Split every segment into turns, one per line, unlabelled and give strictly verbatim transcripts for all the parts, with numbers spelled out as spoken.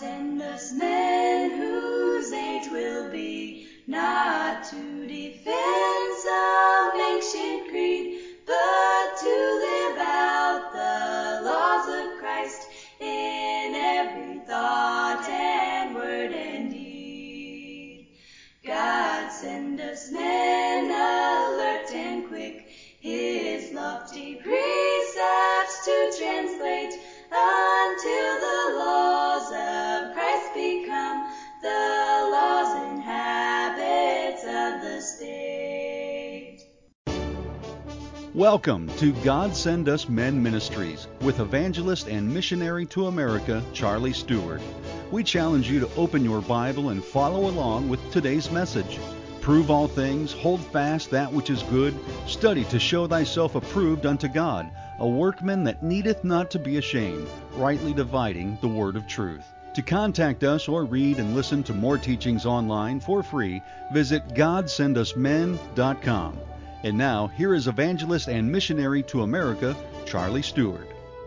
send us men whose age will be not to defend some ancient creed, but to live out the laws of Christ in every thought and word and deed. God send us men alert and quick, his lofty precepts to translate, until the laws of Christ become the laws and habits of the state.
Welcome to God Send Us Men Ministries with evangelist and missionary to America, Charlie Stewart. We challenge you to open your Bible and follow along with today's message. Prove all things, hold fast that which is good, study to show thyself approved unto God, a workman that needeth not to be ashamed, rightly dividing the word of truth. To contact us or read and listen to more teachings online for free, visit god send us men dot com. And now, here is evangelist and missionary to America, Charlie Stewart.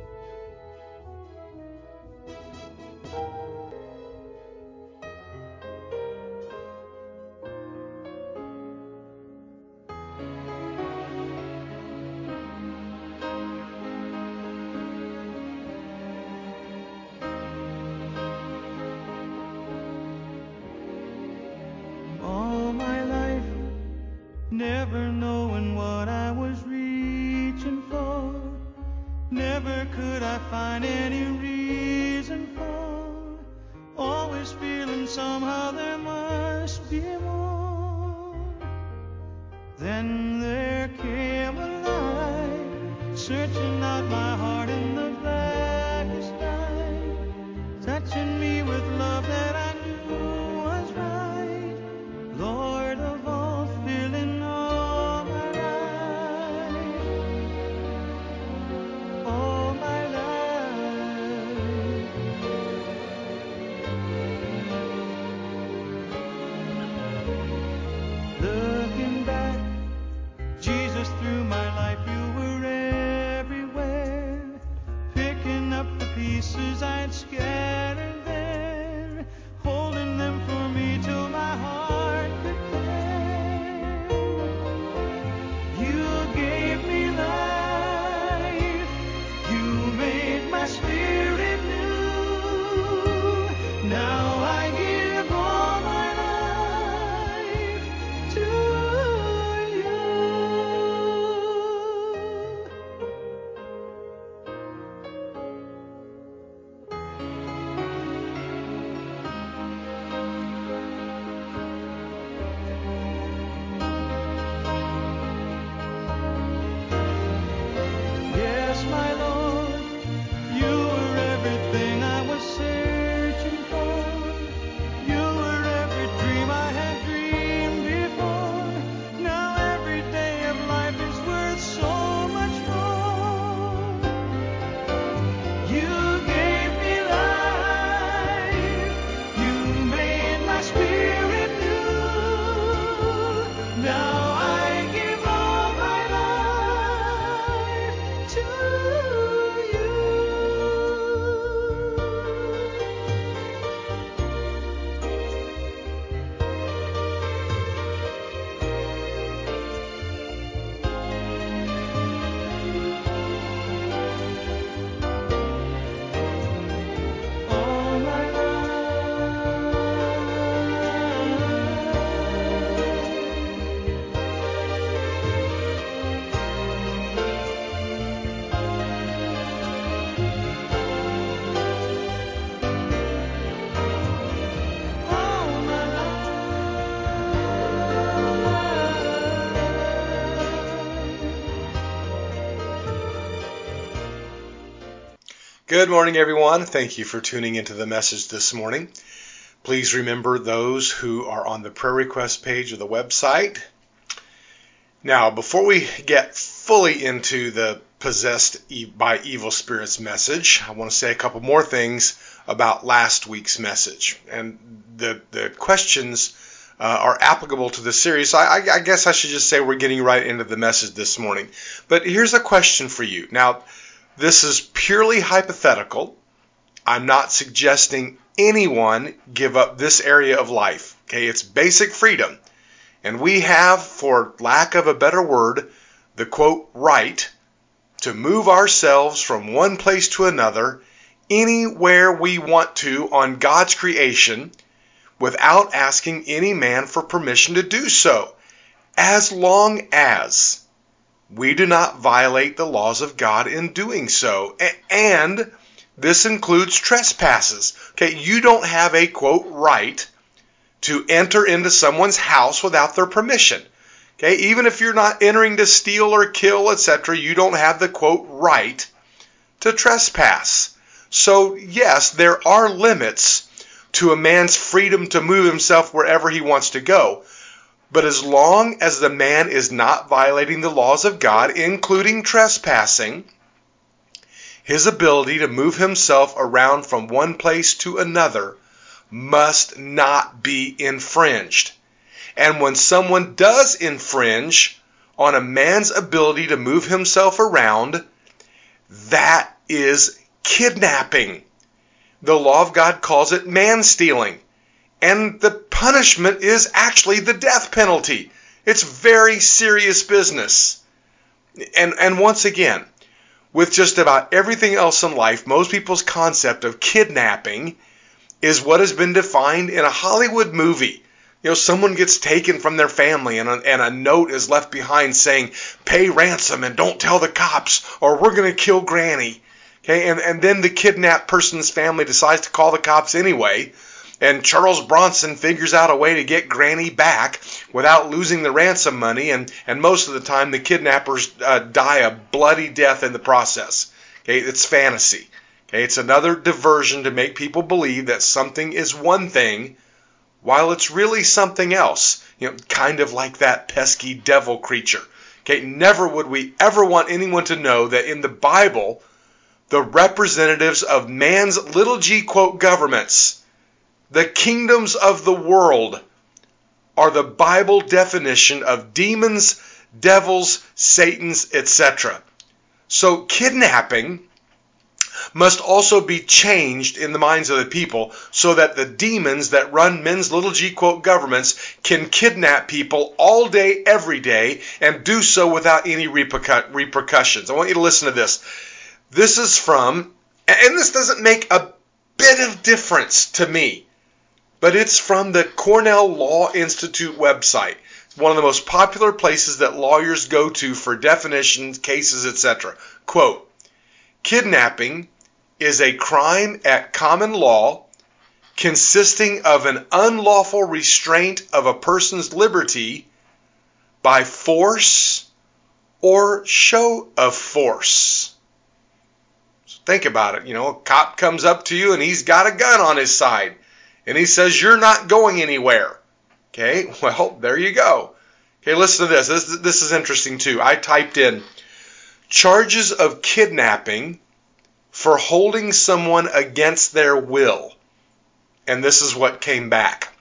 Never knowing what I was reaching for, never could I find any reason for, always feeling somehow there must be more. Then there came a light, searching out my heart in the blackest night, touching me with love that I knew was right, Lord of all, filling all my life, all my life. Looking back, Jesus, through my life you were everywhere, picking up the pieces I'd scattered there, holding them for me till my heart could bear. You gave me life, you made my spirit new. Now I give all my life to you. Yes, my Lord, you were everything I was searching for. You were every dream I had dreamed before. Now every day of life is worth so much more. You gave me life, you made my spirit new. Now I give all my life to you. All my
Good morning, everyone. Thank you for tuning into the message this morning. Please remember those who are on the prayer request page of the website. Now, before we get fully into the possessed by evil spirits message, I want to say a couple more things about last week's message. And the, the questions uh, are applicable to the series. So I, I guess I should just say we're getting right into the message this morning. But here's a question for you. Now, this is purely hypothetical. I'm not suggesting anyone give up this area of life. Okay, it's basic freedom. And we have, for lack of a better word, the quote, right to move ourselves from one place to another anywhere we want to on God's creation without asking any man for permission to do so, as long as we do not violate the laws of God in doing so. And this includes trespasses. Okay, you don't have a quote, right to enter into someone's house without their permission. Okay, even if you're not entering to steal or kill, et cetera, you don't have the quote right to trespass. So yes, there are limits to a man's freedom to move himself wherever he wants to go. But as long as the man is not violating the laws of God, including trespassing, his ability to move himself around from one place to another must not be infringed. And when someone does infringe on a man's ability to move himself around, that is kidnapping. The law of God calls it man-stealing. And the punishment is actually the death penalty. It's very serious business. And, and once again, with just about everything else in life, most people's concept of kidnapping is what has been defined in a Hollywood movie. You know, someone gets taken from their family and a, and a note is left behind saying, pay ransom and don't tell the cops or we're going to kill Granny. Okay, and, and then the kidnapped person's family decides to call the cops anyway, and Charles Bronson figures out a way to get Granny back without losing the ransom money, and, and most of the time the kidnappers uh, die a bloody death in the process. Okay, it's fantasy. Okay, it's another diversion to make people believe that something is one thing while it's really something else. You know, kind of like that pesky devil creature. Okay, never would we ever want anyone to know that in the Bible, the representatives of man's little g quote governments, the kingdoms of the world, are the Bible definition of demons, devils, Satans, et cetera. So kidnapping must also be changed in the minds of the people so that the demons that run men's little g quote governments can kidnap people all day, every day, and do so without any repercu- repercussions. I want you to listen to this. This is from, and this doesn't make a bit of difference to me, but it's from the Cornell Law Institute website. It's one of the most popular places that lawyers go to for definitions, cases, et cetera. Quote, kidnapping is a crime at common law consisting of an unlawful restraint of a person's liberty by force or show of force. So think about it. You know, a cop comes up to you and he's got a gun on his side and he says, you're not going anywhere. Okay, well, there you go. Okay, listen to this. This, this is interesting too. I typed in charges of kidnapping for holding someone against their will. And this is what came back.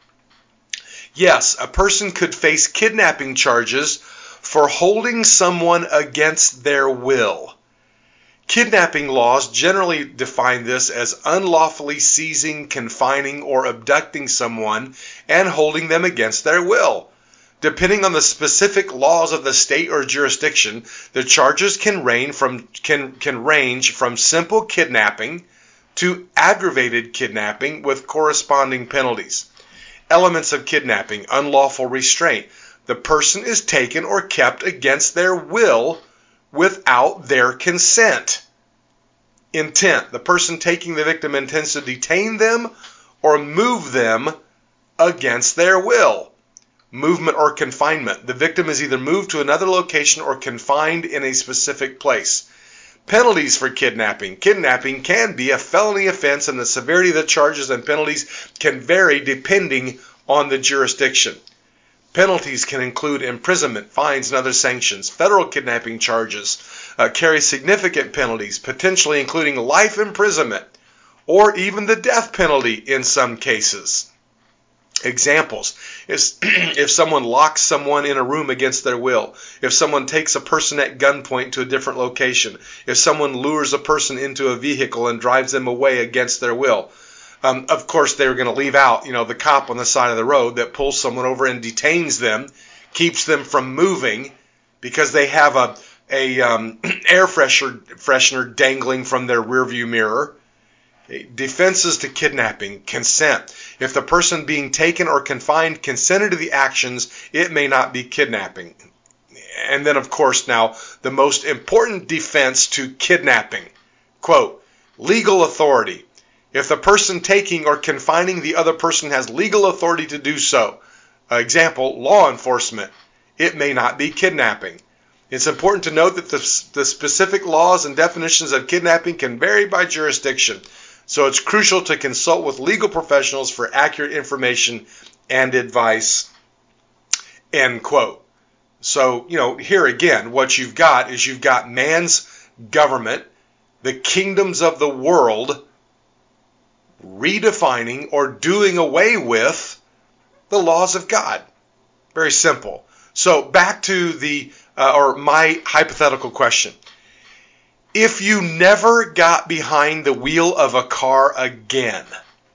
Yes, a person could face kidnapping charges for holding someone against their will. Kidnapping laws generally define this as unlawfully seizing, confining, or abducting someone and holding them against their will. Depending on the specific laws of the state or jurisdiction, the charges can range from can can range from simple kidnapping to aggravated kidnapping with corresponding penalties. Elements of kidnapping: unlawful restraint. The person is taken or kept against their will without their consent. Intent. The person taking the victim intends to detain them or move them against their will. Movement or confinement. The victim is either moved to another location or confined in a specific place. Penalties for kidnapping. Kidnapping can be a felony offense, and the severity of the charges and penalties can vary depending on the jurisdiction. Penalties can include imprisonment, fines, and other sanctions. Federal kidnapping charges uh, carry significant penalties, potentially including life imprisonment or even the death penalty in some cases. Examples: if, if someone locks someone in a room against their will, if someone takes a person at gunpoint to a different location, if someone lures a person into a vehicle and drives them away against their will. Um, of course, they're going to leave out, you know, the cop on the side of the road that pulls someone over and detains them, keeps them from moving because they have a a um, air freshener, freshener dangling from their rearview mirror. Okay. Defenses to kidnapping: consent. If the person being taken or confined consented to the actions, it may not be kidnapping. And then, of course, now the most important defense to kidnapping, quote, legal authority. If the person taking or confining the other person has legal authority to do so, uh, example, law enforcement, it may not be kidnapping. It's important to note that the, the specific laws and definitions of kidnapping can vary by jurisdiction, so it's crucial to consult with legal professionals for accurate information and advice, end quote. So, you know, here again, what you've got is you've got man's government, the kingdoms of the world, redefining or doing away with the laws of God. Very simple. So back to the, uh, or my hypothetical question. If you never got behind the wheel of a car again,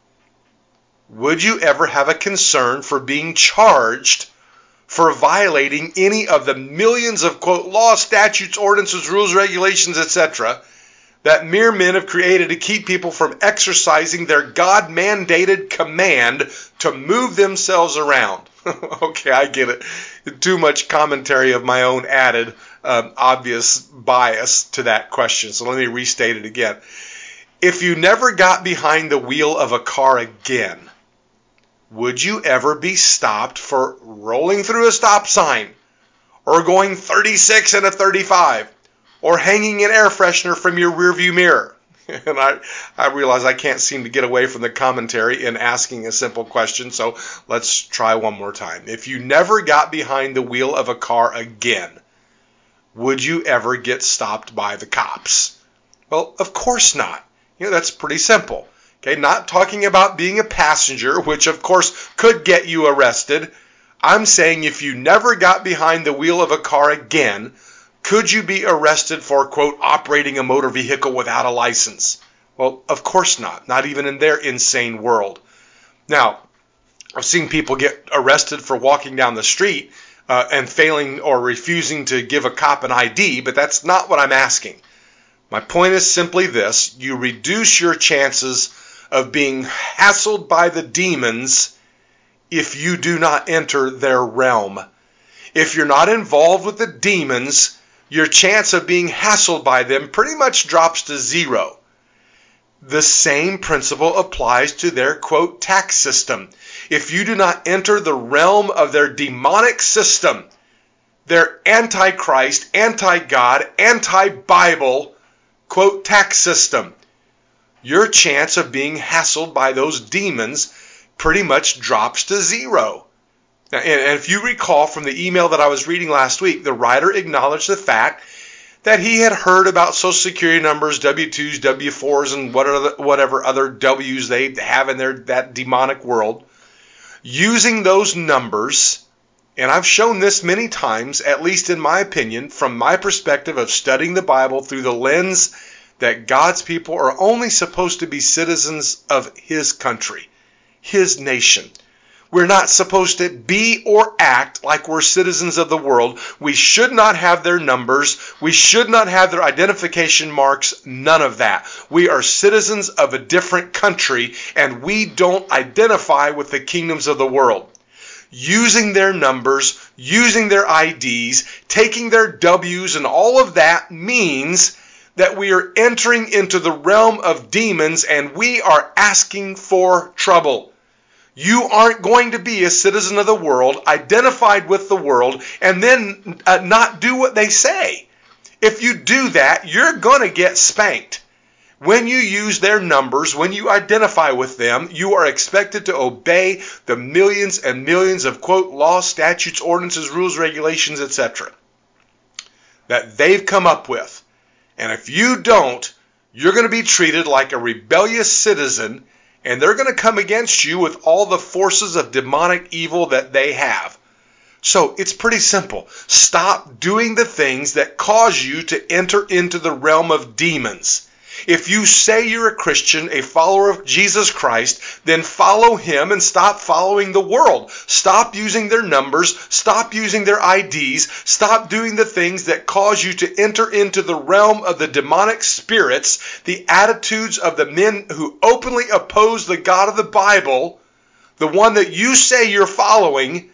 would you ever have a concern for being charged for violating any of the millions of, quote, laws, statutes, ordinances, rules, regulations, et cetera that mere men have created to keep people from exercising their God-mandated command to move themselves around? Okay, I get it. Too much commentary of my own added um, obvious bias to that question. So let me restate it again. If you never got behind the wheel of a car again, would you ever be stopped for rolling through a stop sign, or going thirty-six and a thirty-five, or hanging an air freshener from your rearview mirror? And I, I realize I can't seem to get away from the commentary in asking a simple question, so let's try one more time. If you never got behind the wheel of a car again, would you ever get stopped by the cops? Well, of course not. You know, that's pretty simple. Okay, not talking about being a passenger, which of course could get you arrested. I'm saying if you never got behind the wheel of a car again, could you be arrested for, quote, operating a motor vehicle without a license? Well, of course not. Not even in their insane world. Now, I've seen people get arrested for walking down the street uh, and failing or refusing to give a cop an I D, but that's not what I'm asking. My point is simply this: you reduce your chances of being hassled by the demons if you do not enter their realm. If you're not involved with the demons, your chance of being hassled by them pretty much drops to zero. The same principle applies to their, quote, tax system. If you do not enter the realm of their demonic system, their antichrist, anti-God, anti-Bible, quote, tax system, your chance of being hassled by those demons pretty much drops to zero. Now, and if you recall from the email that I was reading last week, the writer acknowledged the fact that he had heard about Social Security numbers, W two's, W four's, and whatever other W's they have in their that demonic world. Using those numbers, and I've shown this many times, at least in my opinion, from my perspective of studying the Bible through the lens that God's people are only supposed to be citizens of His country, His nation. We're not supposed to be or act like we're citizens of the world. We should not have their numbers. We should not have their identification marks. None of that. We are citizens of a different country, and we don't identify with the kingdoms of the world. Using their numbers, using their I Ds, taking their W's, and all of that means that we are entering into the realm of demons, and we are asking for trouble. You aren't going to be a citizen of the world, identified with the world, and then uh, not do what they say. If you do that, you're going to get spanked. When you use their numbers, when you identify with them, you are expected to obey the millions and millions of, quote, laws, statutes, ordinances, rules, regulations, et cetera that they've come up with. And if you don't, you're going to be treated like a rebellious citizen, and they're going to come against you with all the forces of demonic evil that they have. So it's pretty simple. Stop doing the things that cause you to enter into the realm of demons. If you say you're a Christian, a follower of Jesus Christ, then follow him and stop following the world. Stop using their numbers. Stop using their I Ds. Stop doing the things that cause you to enter into the realm of the demonic spirits, the attitudes of the men who openly oppose the God of the Bible, the one that you say you're following.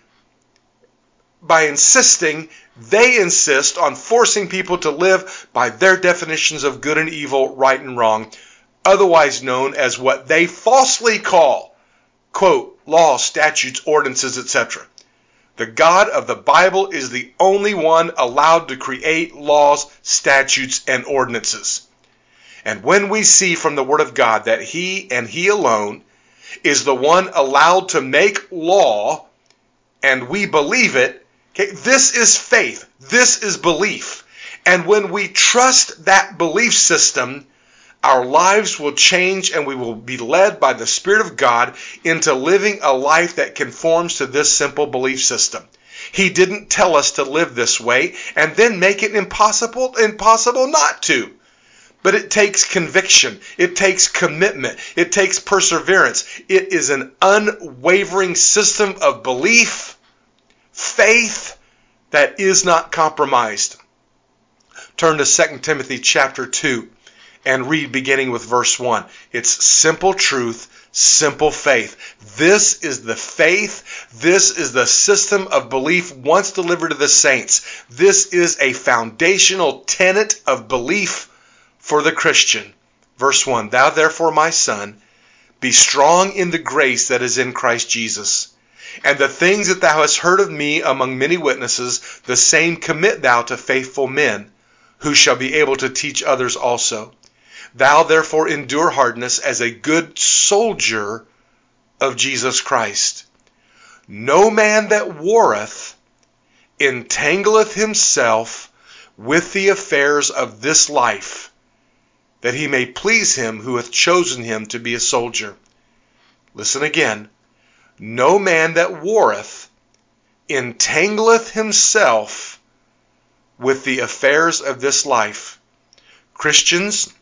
By insisting, they insist on forcing people to live by their definitions of good and evil, right and wrong, otherwise known as what they falsely call, quote, laws, statutes, ordinances, et cetera. The God of the Bible is the only one allowed to create laws, statutes, and ordinances. And when we see from the Word of God that he and he alone is the one allowed to make law, and we believe it, okay, this is faith. This is belief. And when we trust that belief system, our lives will change and we will be led by the Spirit of God into living a life that conforms to this simple belief system. He didn't tell us to live this way and then make it impossible, impossible not to. But it takes conviction. It takes commitment. It takes perseverance. It is an unwavering system of belief, faith that is not compromised. Turn to Second Timothy chapter two and read beginning with verse one. It's simple truth, simple faith. This is the faith. This is the system of belief once delivered to the saints. This is a foundational tenet of belief for the Christian. Verse one, Thou therefore, my son, be strong in the grace that is in Christ Jesus. And the things that thou hast heard of me among many witnesses, the same commit thou to faithful men, who shall be able to teach others also. Thou therefore endure hardness as a good soldier of Jesus Christ. No man that warreth entangleth himself with the affairs of this life, that he may please him who hath chosen him to be a soldier. Listen again. No man that warreth entangleth himself with the affairs of this life. Christians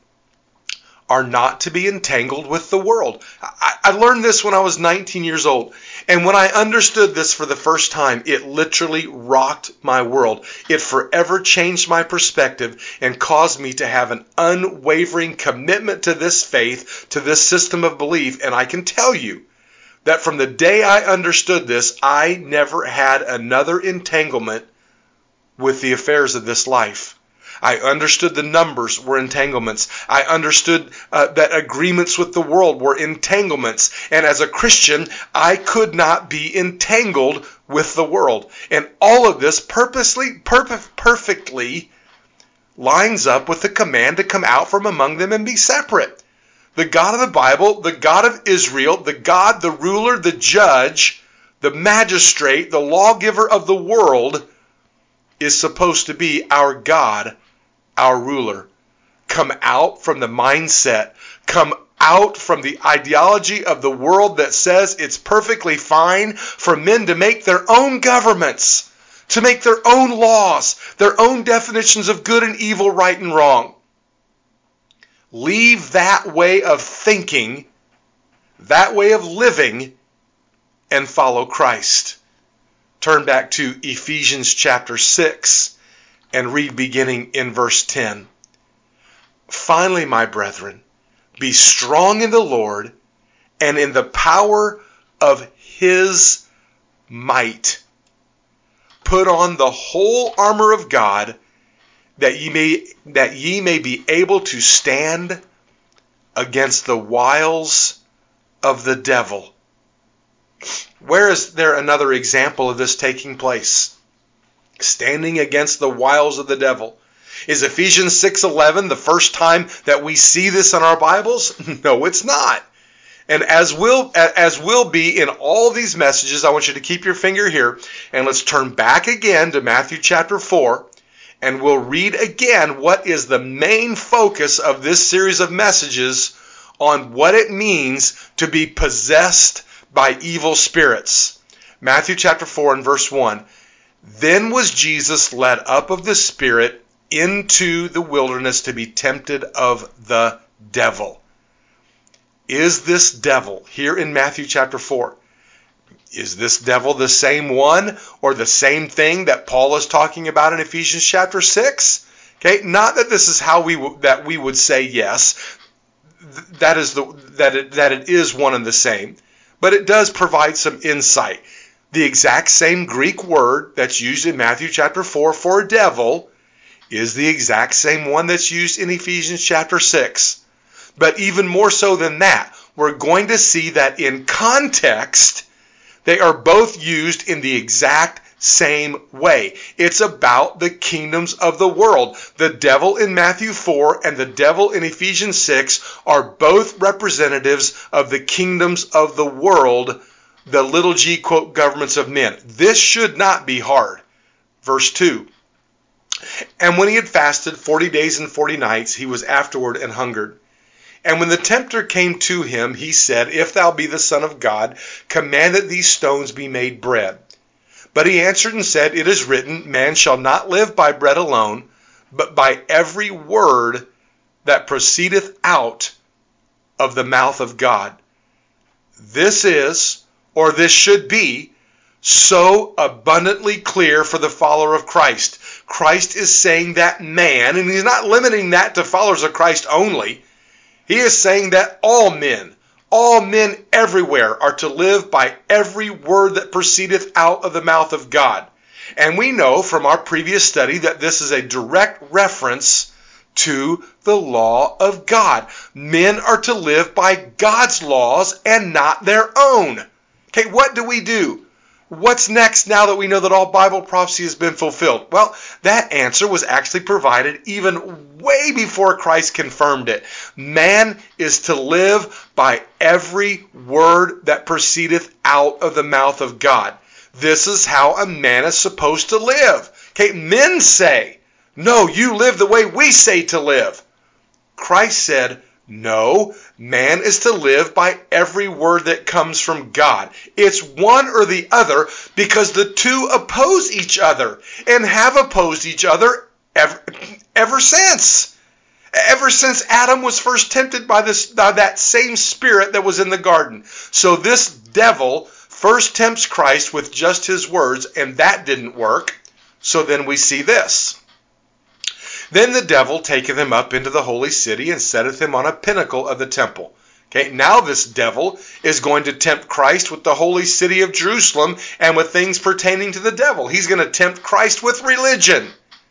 are not to be entangled with the world. I, I learned this when I was nineteen years old. And when I understood this for the first time, it literally rocked my world. It forever changed my perspective and caused me to have an unwavering commitment to this faith, to this system of belief. And I can tell you that from the day I understood this, I never had another entanglement with the affairs of this life. I understood the numbers were entanglements. I understood uh, that agreements with the world were entanglements. And as a Christian, I could not be entangled with the world. And all of this purposely, perf- perfectly lines up with the command to come out from among them and be separate. The God of the Bible, the God of Israel, the God, the ruler, the judge, the magistrate, the lawgiver of the world is supposed to be our God, our ruler. Come out from the mindset. Come out from the ideology of the world that says it's perfectly fine for men to make their own governments, to make their own laws, their own definitions of good and evil, right and wrong. Leave that way of thinking, that way of living, and follow Christ. Turn back to Ephesians chapter six and read beginning in verse ten. Finally, my brethren, be strong in the Lord and in the power of his might. Put on the whole armor of God, that ye may that ye may be able to stand against the wiles of the devil. Where is there another example of this taking place? Standing against the wiles of the devil. Is Ephesians six eleven the first time that we see this in our Bibles? No, it's not. And as will as will be in all these messages, I want you to keep your finger here and let's turn back again to Matthew chapter four. And we'll read again what is the main focus of this series of messages on what it means to be possessed by evil spirits. Matthew chapter four and verse one. Then was Jesus led up of the Spirit into the wilderness to be tempted of the devil. Is this devil here in Matthew chapter four? Is this devil the same one or the same thing that Paul is talking about in Ephesians chapter six? Okay, not that this is how we w- that we would say yes. That is the that it, that it is one and the same, but it does provide some insight. The exact same Greek word that's used in Matthew chapter four for devil is the exact same one that's used in Ephesians chapter six. But even more so than that, we're going to see that in context, they are both used in the exact same way. It's about the kingdoms of the world. The devil in Matthew four and the devil in Ephesians six are both representatives of the kingdoms of the world, the little g, quote, governments of men. This should not be hard. Verse two. And when he had fasted forty days and forty nights, he was afterward and hungered. And when the tempter came to him, he said, If thou be the Son of God, command that these stones be made bread. But he answered and said, It is written, Man shall not live by bread alone, but by every word that proceedeth out of the mouth of God. This is, or this should be, so abundantly clear for the follower of Christ. Christ is saying that man, and he's not limiting that to followers of Christ only. He is saying that all men, all men everywhere are to live by every word that proceedeth out of the mouth of God. And we know from our previous study that this is a direct reference to the law of God. Men are to live by God's laws and not their own. Okay, what do we do? What's next now that we know that all Bible prophecy has been fulfilled? Well, that answer was actually provided even way before Christ confirmed it. Man is to live by every word that proceedeth out of the mouth of God. This is how a man is supposed to live. Okay, men say, no, you live the way we say to live. Christ said, no, man is to live by every word that comes from God. It's one or the other because the two oppose each other and have opposed each other ever, ever since. Ever since Adam was first tempted by this, by that same spirit that was in the garden. So this devil first tempts Christ with just his words, and that didn't work. So then we see this. Then the devil taketh him up into the holy city and setteth him on a pinnacle of the temple. Okay, now this devil is going to tempt Christ with the holy city of Jerusalem and with things pertaining to the devil. He's going to tempt Christ with religion.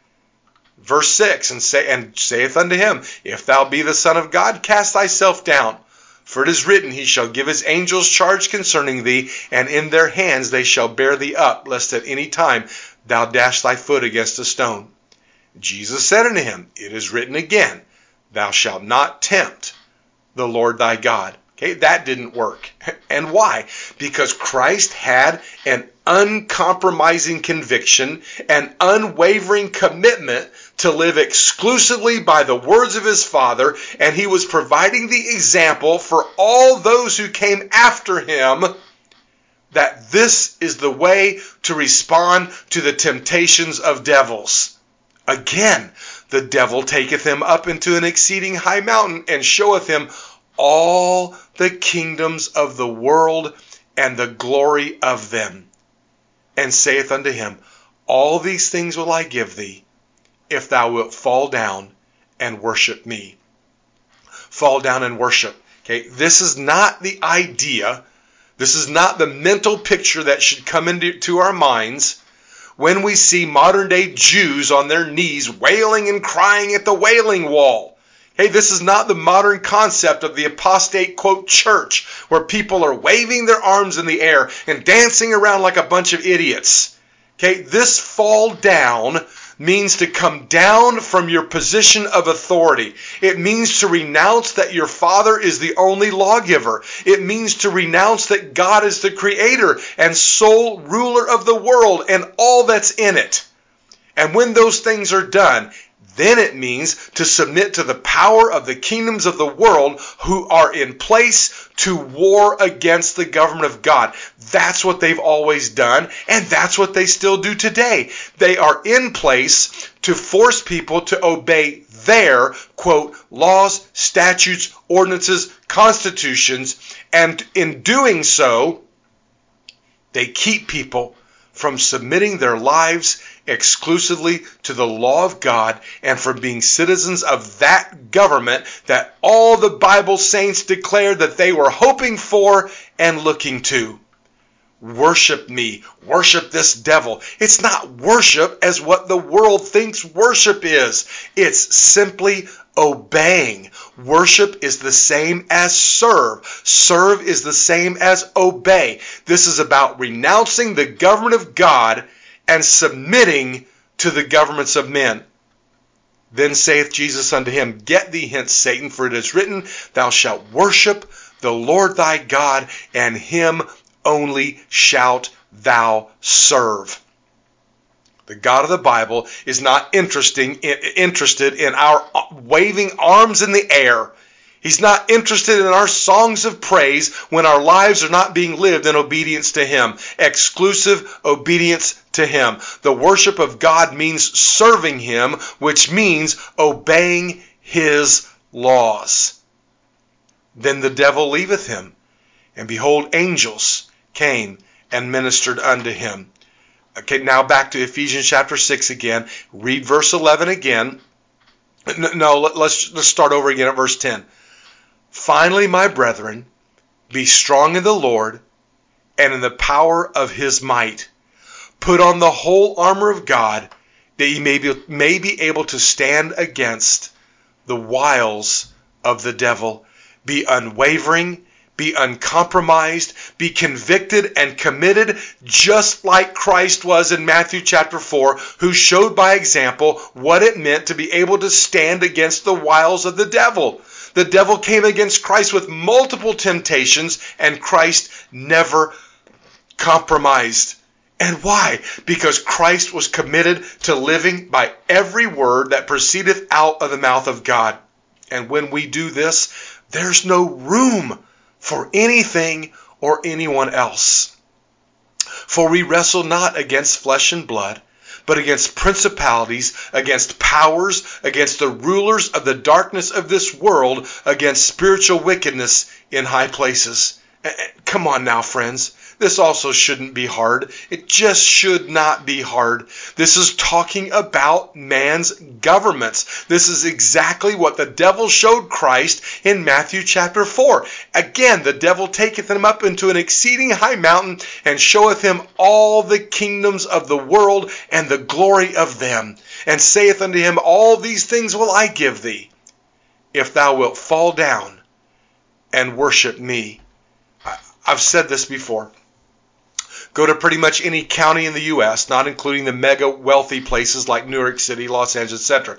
Verse six, and, say, and saith unto him, If thou be the Son of God, cast thyself down. For it is written, He shall give His angels charge concerning thee, and in their hands they shall bear thee up, lest at any time thou dash thy foot against a stone. Jesus said unto him, It is written again, Thou shalt not tempt the Lord thy God. Okay, that didn't work. And why? Because Christ had an uncompromising conviction, an unwavering commitment to live exclusively by the words of his Father, and he was providing the example for all those who came after him that this is the way to respond to the temptations of devils. Again, the devil taketh him up into an exceeding high mountain and showeth him all the kingdoms of the world and the glory of them, and saith unto him, All these things will I give thee, if thou wilt fall down and worship me. Fall down and worship. Okay, this is not the idea, this is not the mental picture that should come into to our minds when we see modern day Jews on their knees wailing and crying at the Wailing Wall. Hey, this is not the modern concept of the apostate, quote, church, where people are waving their arms in the air and dancing around like a bunch of idiots. Okay, this fall down means to come down from your position of authority. It means to renounce that your Father is the only lawgiver. It means to renounce that God is the creator and sole ruler of the world and all that's in it. And when those things are done, then it means to submit to the power of the kingdoms of the world who are in place to war against the government of God. That's what they've always done, and that's what they still do today. They are in place to force people to obey their, quote, laws, statutes, ordinances, constitutions, and in doing so, they keep people from submitting their lives exclusively to the law of God and from being citizens of that government that all the Bible saints declared that they were hoping for and looking to. Worship me. Worship this devil. It's not worship as what the world thinks worship is. It's simply obeying. Worship is the same as serve. Serve is the same as obey. This is about renouncing the government of God and submitting to the governments of men. Then saith Jesus unto him, Get thee hence, Satan, for it is written, Thou shalt worship the Lord thy God, and him only shalt thou serve. The God of the Bible is not interesting, interested in our waving arms in the air. He's not interested in our songs of praise when our lives are not being lived in obedience to Him. Exclusive obedience to Him. The worship of God means serving Him, which means obeying His laws. Then the devil leaveth him, and behold, angels came and ministered unto him. Okay, now back to Ephesians chapter six again. Read verse eleven again. No, let's, let's start over again at verse ten. Finally, my brethren, be strong in the Lord and in the power of His might. Put on the whole armor of God, that ye may be, may be able to stand against the wiles of the devil. Be unwavering, be uncompromised, be convicted and committed just like Christ was in Matthew chapter four, who showed by example what it meant to be able to stand against the wiles of the devil. The devil came against Christ with multiple temptations, and Christ never compromised. And why? Because Christ was committed to living by every word that proceedeth out of the mouth of God. And when we do this, there's no room for anything or anyone else. For we wrestle not against flesh and blood, but against principalities, against powers, against the rulers of the darkness of this world, against spiritual wickedness in high places. Come on now, friends. This also shouldn't be hard. It just should not be hard. This is talking about man's governments. This is exactly what the devil showed Christ in Matthew chapter four. Again, the devil taketh him up into an exceeding high mountain and showeth him all the kingdoms of the world and the glory of them, and saith unto him, All these things will I give thee, if thou wilt fall down and worship me. I've said this before. Go to pretty much any county in the U S, not including the mega wealthy places like New York City, Los Angeles, et cetera.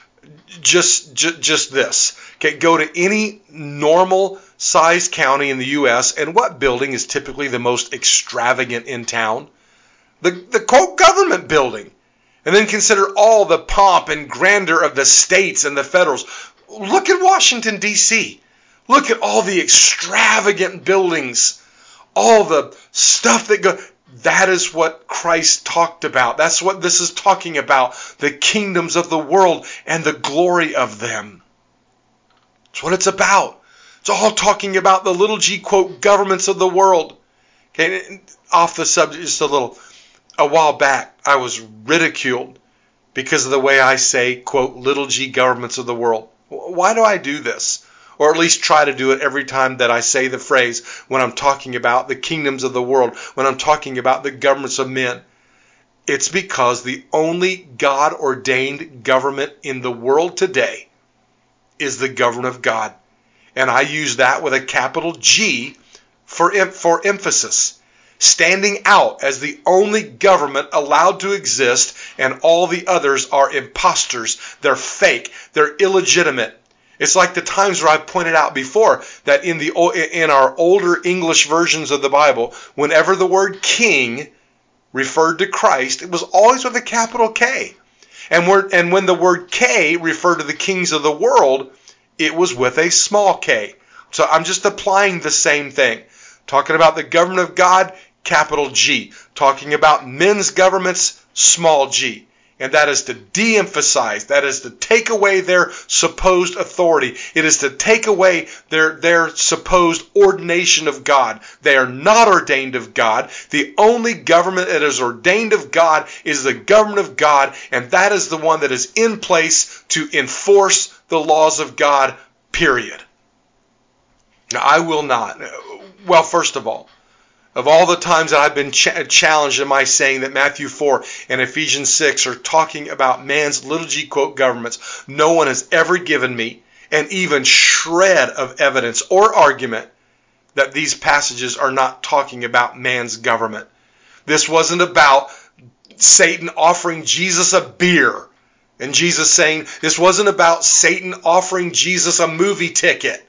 Just, just, just this. Okay, go to any normal sized county in the U S, and what building is typically the most extravagant in town? The, the quote government building. And then consider all the pomp and grandeur of the states and the federals. Look at Washington, D C Look at all the extravagant buildings, all the stuff that go. That is what Christ talked about. That's what this is talking about. The kingdoms of the world and the glory of them. That's what it's about. It's all talking about the little g, quote, governments of the world. Okay, off the subject just a little. A while back, I was ridiculed because of the way I say, quote, little g governments of the world. Why do I do this? Or at least try to do it every time that I say the phrase when I'm talking about the kingdoms of the world, when I'm talking about the governments of men. It's because the only God-ordained government in the world today is the government of God. And I use that with a capital G for, for emphasis. Standing out as the only government allowed to exist, and all the others are imposters. They're fake. They're illegitimate. It's like the times where I've pointed out before that in the in our older English versions of the Bible, whenever the word king referred to Christ, it was always with a capital K. And, we're, and when the word K referred to the kings of the world, it was with a small k. So I'm just applying the same thing. Talking about the government of God, capital G. Talking about men's governments, small g. And that is to de-emphasize, that is to take away their supposed authority. It is to take away their, their supposed ordination of God. They are not ordained of God. The only government that is ordained of God is the government of God, and that is the one that is in place to enforce the laws of God, period. Now, I will not. Well, first of all, of all the times that I've been ch- challenged in my saying that Matthew four and Ephesians six are talking about man's little g quote governments, no one has ever given me an even shred of evidence or argument that these passages are not talking about man's government. This wasn't about Satan offering Jesus a beer and Jesus saying, this wasn't about Satan offering Jesus a movie ticket.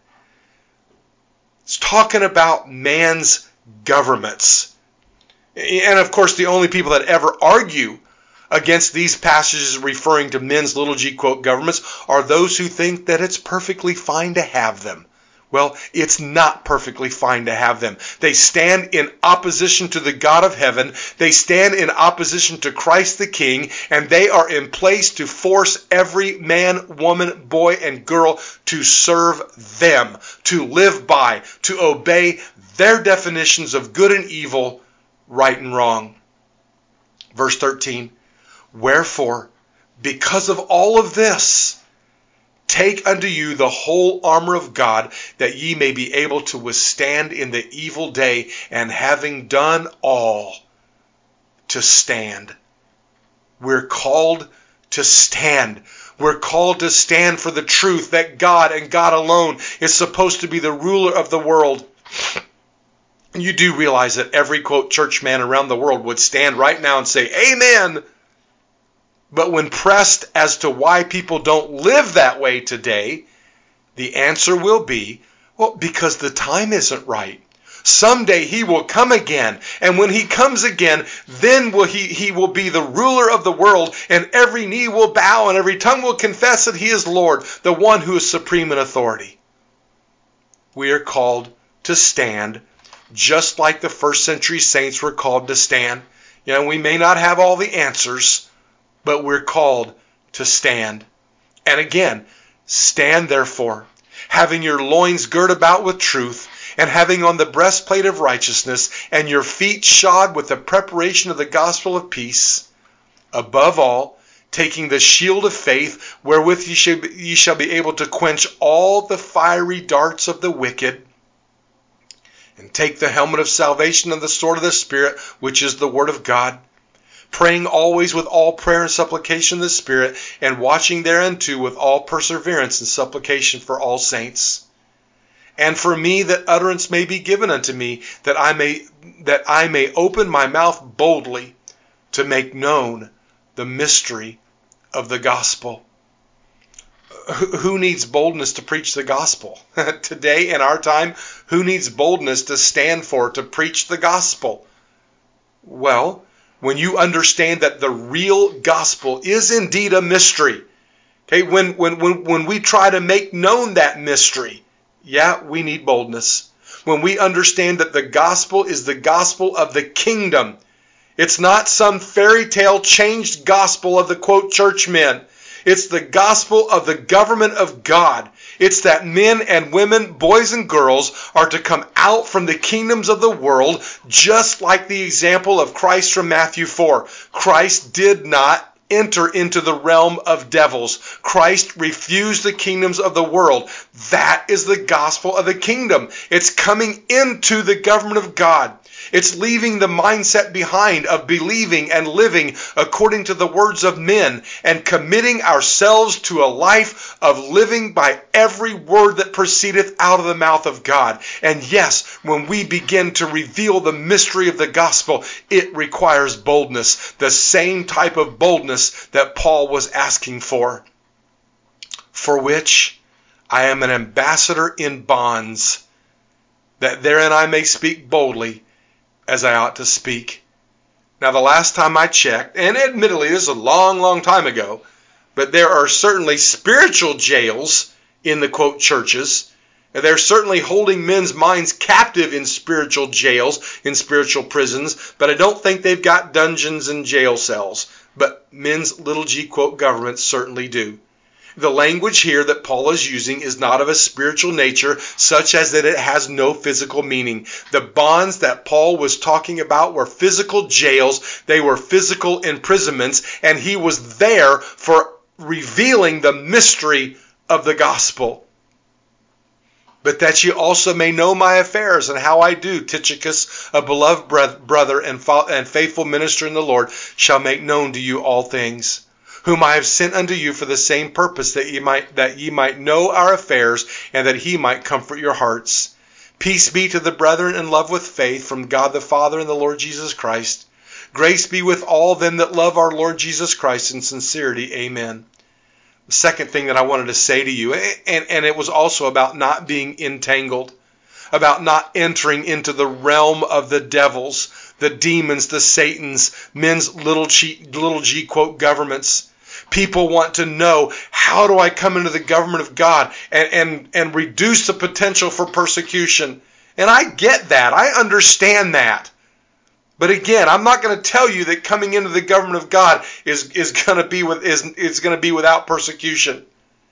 It's talking about man's governments. And of course, the only people that ever argue against these passages referring to men's little g quote governments are those who think that it's perfectly fine to have them. Well, it's not perfectly fine to have them. They stand in opposition to the God of heaven. They stand in opposition to Christ the King, and they are in place to force every man, woman, boy, and girl to serve them, to live by, to obey their definitions of good and evil, right and wrong. Verse thirteen, wherefore, because of all of this, take unto you the whole armor of God, that ye may be able to withstand in the evil day, and having done all, to stand. We're called to stand. We're called to stand for the truth that God and God alone is supposed to be the ruler of the world. You do realize that every, quote, church man around the world would stand right now and say, amen. But when pressed as to why people don't live that way today, the answer will be, well, because the time isn't right. Someday he will come again, and when he comes again, then will he, he will be the ruler of the world, and every knee will bow and every tongue will confess that he is Lord, the one who is supreme in authority. We are called to stand, just like the first century saints were called to stand. You know, we may not have all the answers, but we're called to stand. And again, stand therefore, having your loins girt about with truth, and having on the breastplate of righteousness, and your feet shod with the preparation of the gospel of peace. Above all, taking the shield of faith, wherewith ye shall, ye shall be able to quench all the fiery darts of the wicked. And take the helmet of salvation and the sword of the Spirit, which is the word of God. Praying always with all prayer and supplication in the Spirit, and watching thereunto with all perseverance and supplication for all saints. And for me that utterance may be given unto me, that I may that I may open my mouth boldly to make known the mystery of the gospel. Who needs boldness to preach the gospel? Today, in our time, who needs boldness to stand for, to preach the gospel? Well, when you understand that the real gospel is indeed a mystery, okay, when, when, when, when we try to make known that mystery, yeah, we need boldness. When we understand that the gospel is the gospel of the kingdom, it's not some fairy tale changed gospel of the, quote, churchmen. It's the gospel of the government of God. It's that men and women, boys and girls, are to come out from the kingdoms of the world, just like the example of Christ from Matthew four. Christ did not enter into the realm of devils. Christ refused the kingdoms of the world. That is the gospel of the kingdom. It's coming into the government of God. It's leaving the mindset behind of believing and living according to the words of men, and committing ourselves to a life of living by every word that proceedeth out of the mouth of God. And yes, when we begin to reveal the mystery of the gospel, it requires boldness, the same type of boldness that Paul was asking for, for which I am an ambassador in bonds, that therein I may speak boldly as I ought to speak. Now, the last time I checked, and admittedly this is a long, long time ago, but there are certainly spiritual jails in the, quote, churches. They're certainly holding men's minds captive in spiritual jails, in spiritual prisons, but I don't think they've got dungeons and jail cells. But men's little g quote governments certainly do. The language here that Paul is using is not of a spiritual nature, such as that it has no physical meaning. The bonds that Paul was talking about were physical jails, they were physical imprisonments, and he was there for revealing the mystery of the gospel. But that you also may know my affairs and how I do. Tychicus, a beloved brother and faithful minister in the Lord, shall make known to you all things, whom I have sent unto you for the same purpose, that ye might that ye might know our affairs, and that he might comfort your hearts. Peace be to the brethren, and love with faith, from God the Father and the Lord Jesus Christ. Grace be with all them that love our Lord Jesus Christ in sincerity. Amen. The second thing that I wanted to say to you, and, and it was also about not being entangled, about not entering into the realm of the devils, the demons, the Satans, men's little g, little g quote governments. People want to know, how do I come into the government of God and, and, and reduce the potential for persecution? And I get that. I understand that. But again, I'm not going to tell you that coming into the government of God is, is going to be with is, is going to be without persecution.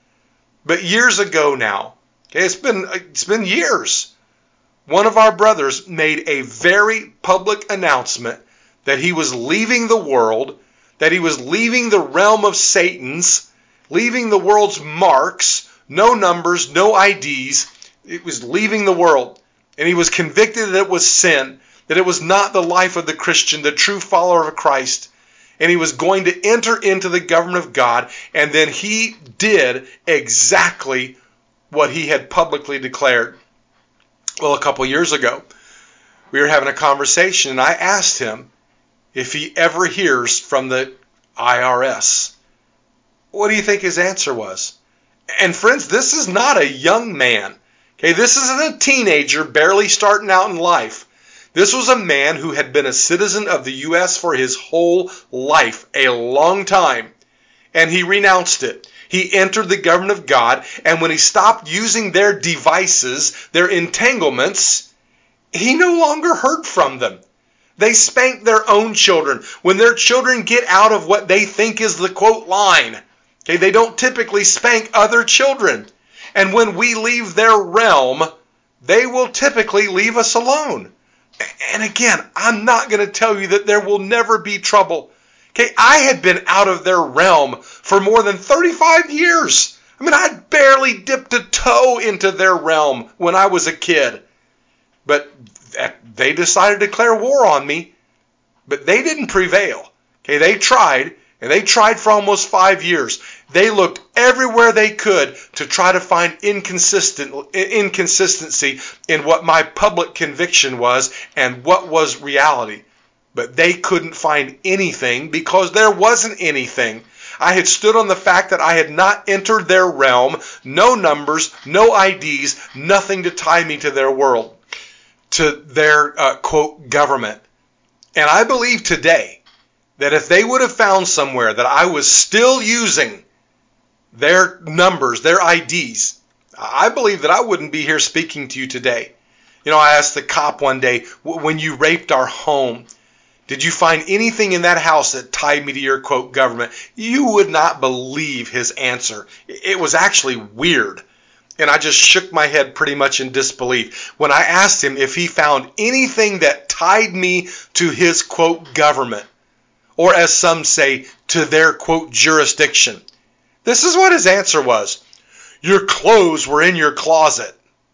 But years ago now, okay, it's been it's been years. One of our brothers made a very public announcement that he was leaving the world, that he was leaving the realm of Satan's, leaving the world's marks, no numbers, no I Ds. It was leaving the world. And he was convicted that it was sin, that it was not the life of the Christian, the true follower of Christ. And he was going to enter into the government of God, and then he did exactly what he had publicly declared. Well, a couple years ago, we were having a conversation, and I asked him if he ever hears from the I R S. What do you think his answer was? And friends, this is not a young man. Okay, this isn't a teenager barely starting out in life. This was a man who had been a citizen of the U S for his whole life, a long time, and he renounced it. He entered the government of God, and when he stopped using their devices, their entanglements, he no longer heard from them. They spank their own children. When their children get out of what they think is the quote line, okay, they don't typically spank other children. And when we leave their realm, they will typically leave us alone. And again, I'm not going to tell you that there will never be trouble. Okay, I had been out of their realm for more than thirty-five years. I mean, I barely dipped a toe into their realm when I was a kid. But they decided to declare war on me. But they didn't prevail. Okay, they tried, and they tried for almost five years. They looked everywhere they could to try to find inconsistent inconsistency in what my public conviction was and what was reality. But they couldn't find anything because there wasn't anything. I had stood on the fact that I had not entered their realm, no numbers, no I Ds, nothing to tie me to their world, to their, uh, quote, government. And I believe today that if they would have found somewhere that I was still using their numbers, their I Ds, I believe that I wouldn't be here speaking to you today. You know, I asked the cop one day, when you raped our home, did you find anything in that house that tied me to your, quote, government? You would not believe his answer. It was actually weird. And I just shook my head pretty much in disbelief when I asked him if he found anything that tied me to his, quote, government, or as some say, to their, quote, jurisdiction. This is what his answer was. Your clothes were in your closet.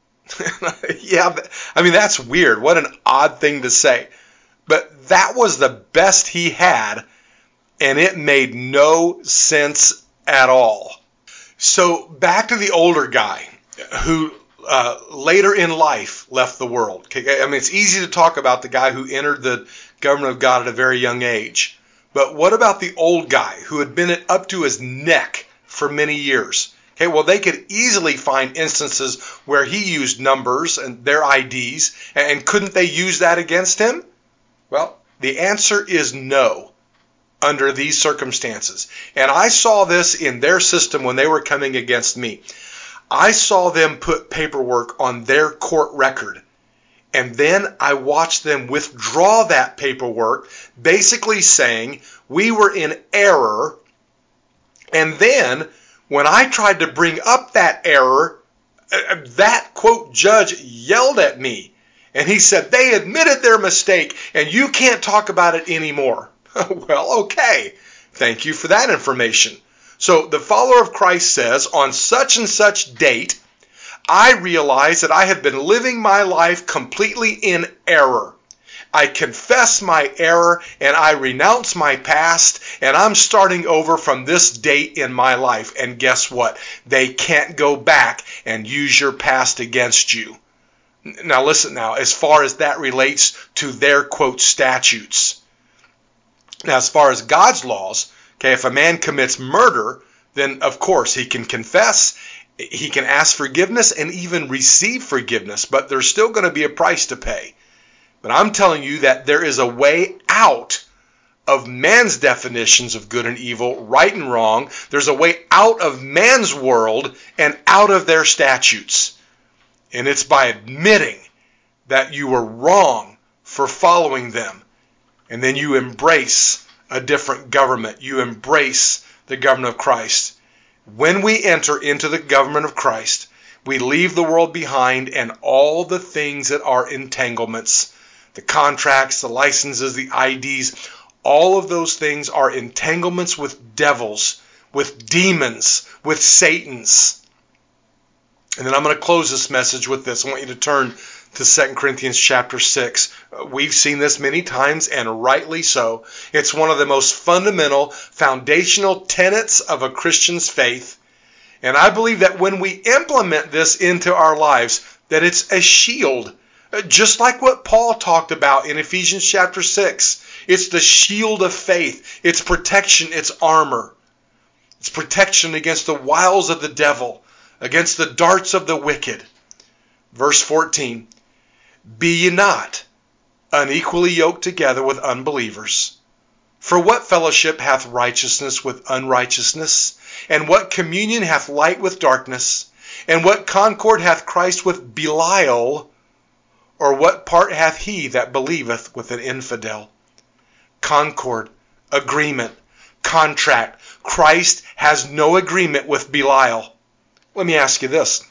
Yeah, I mean, that's weird. What an odd thing to say. But that was the best he had, and it made no sense at all. So back to the older guy who uh, later in life left the world. Okay? I mean, it's easy to talk about the guy who entered the government of God at a very young age. But what about the old guy who had been up to his neck for many years? Okay, well, they could easily find instances where he used numbers and their I Ds, and couldn't they use that against him? Well, the answer is no under these circumstances. And I saw this in their system when they were coming against me. I saw them put paperwork on their court record. And then I watched them withdraw that paperwork, basically saying we were in error. And then when I tried to bring up that error, that, quote, judge yelled at me. And he said, they admitted their mistake and you can't talk about it anymore. Well, okay. Thank you for that information. So the follower of Christ says, on such and such date, I realize that I have been living my life completely in error. I confess my error and I renounce my past, and I'm starting over from this date in my life. And guess what? They can't go back and use your past against you. Now listen now, as far as that relates to their, quote, statutes. Now as far as God's laws, okay, if a man commits murder, then of course he can confess, he can ask forgiveness and even receive forgiveness, but there's still going to be a price to pay. But I'm telling you that there is a way out of man's definitions of good and evil, right and wrong. There's a way out of man's world and out of their statutes. And it's by admitting that you were wrong for following them. And then you embrace a different government. You embrace the government of Christ. When we enter into the government of Christ, we leave the world behind and all the things that are entanglements. The contracts, the licenses, the I Ds, all of those things are entanglements with devils, with demons, with Satans. And then I'm going to close this message with this. I want you to turn to Second Corinthians chapter six. We've seen this many times, and rightly so. It's one of the most fundamental, foundational tenets of a Christian's faith. And I believe that when we implement this into our lives, that it's a shield. Just like what Paul talked about in Ephesians chapter six. It's the shield of faith. It's protection. It's armor. It's protection against the wiles of the devil, against the darts of the wicked. Verse fourteen. Be ye not unequally yoked together with unbelievers. For what fellowship hath righteousness with unrighteousness? And what communion hath light with darkness? And what concord hath Christ with Belial? Or what part hath he that believeth with an infidel? Concord, agreement, contract. Christ has no agreement with Belial. Let me ask you this.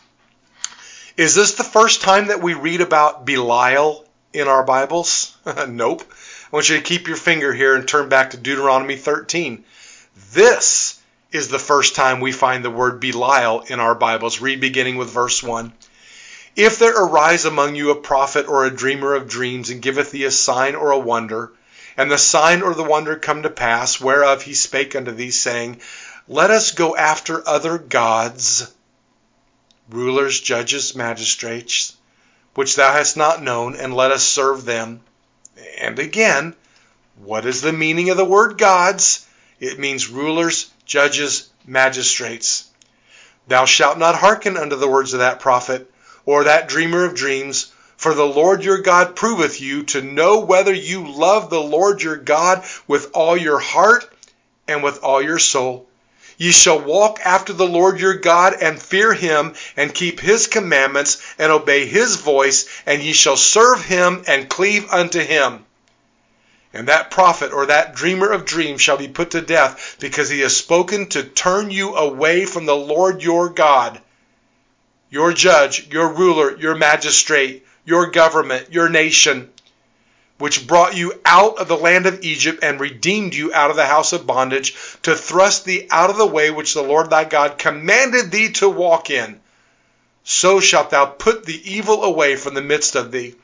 Is this the first time that we read about Belial in our Bibles? Nope. I want you to keep your finger here and turn back to Deuteronomy thirteen. This is the first time we find the word Belial in our Bibles. Read beginning with verse one. If there arise among you a prophet or a dreamer of dreams, and giveth thee a sign or a wonder, and the sign or the wonder come to pass, whereof he spake unto thee, saying, Let us go after other gods, rulers, judges, magistrates, which thou hast not known, and let us serve them. And again, what is the meaning of the word gods? It means rulers, judges, magistrates. Thou shalt not hearken unto the words of that prophet, or that dreamer of dreams, for the Lord your God proveth you to know whether you love the Lord your God with all your heart and with all your soul. Ye shall walk after the Lord your God and fear him and keep his commandments and obey his voice, and ye shall serve him and cleave unto him. And that prophet or that dreamer of dreams shall be put to death, because he has spoken to turn you away from the Lord your God, your judge, your ruler, your magistrate, your government, your nation, which brought you out of the land of Egypt and redeemed you out of the house of bondage, to thrust thee out of the way which the Lord thy God commanded thee to walk in. So shalt thou put the evil away from the midst of thee.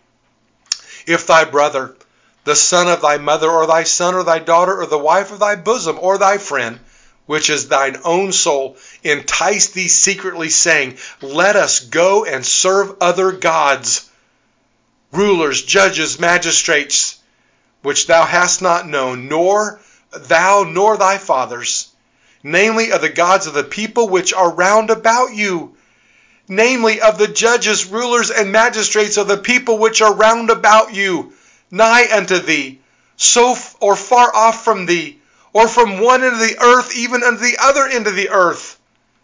If thy brother, the son of thy mother, or thy son, or thy daughter, or the wife of thy bosom, or thy friend, which is thine own soul, entice thee secretly, saying, Let us go and serve other gods, rulers, judges, magistrates, which thou hast not known, nor thou nor thy fathers, namely of the gods of the people which are round about you, namely of the judges, rulers, and magistrates of the people which are round about you, nigh unto thee, so or far off from thee, or from one end of the earth even unto the other end of the earth.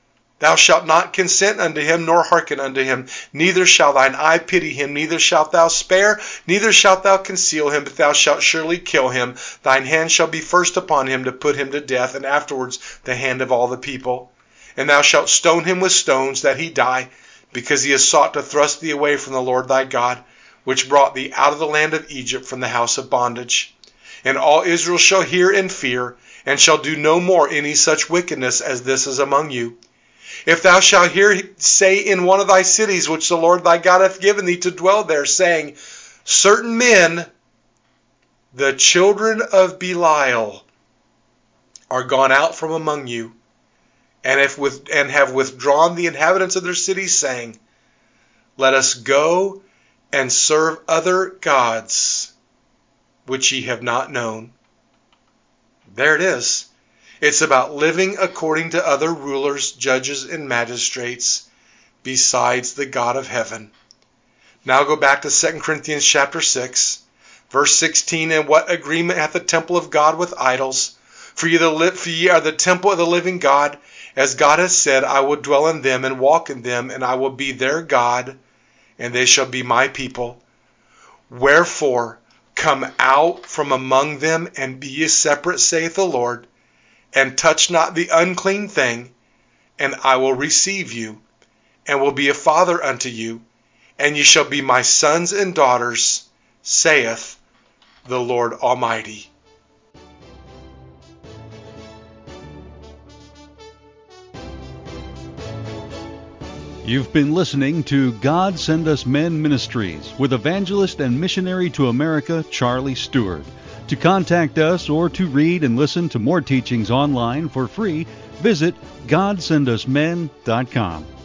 Thou shalt not consent unto him, nor hearken unto him. Neither shall thine eye pity him, neither shalt thou spare, neither shalt thou conceal him, but thou shalt surely kill him. Thine hand shall be first upon him to put him to death, and afterwards the hand of all the people. And thou shalt stone him with stones, that he die, because he has sought to thrust thee away from the Lord thy God, which brought thee out of the land of Egypt from the house of bondage. And all Israel shall hear and fear, and shall do no more any such wickedness as this is among you. If thou shalt hear say in one of thy cities, which the Lord thy God hath given thee to dwell there, saying, Certain men, the children of Belial, are gone out from among you, and have, with, and have withdrawn the inhabitants of their cities, saying, Let us go and serve other gods, which ye have not known. There it is. It's about living according to other rulers, judges, and magistrates besides the God of heaven. Now go back to Second Corinthians chapter six, verse sixteen. And what agreement hath the temple of God with idols? For ye, the, for ye are the temple of the living God. As God has said, I will dwell in them and walk in them, and I will be their God, and they shall be my people. Wherefore, come out from among them, and be ye separate, saith the Lord, and touch not the unclean thing, and I will receive you, and will be a father unto you, and ye shall be my sons and daughters, saith the Lord Almighty.
You've been listening to God Send Us Men Ministries with evangelist and missionary to America, Charlie Stewart. To contact us or to read and listen to more teachings online for free, visit god send us men dot com.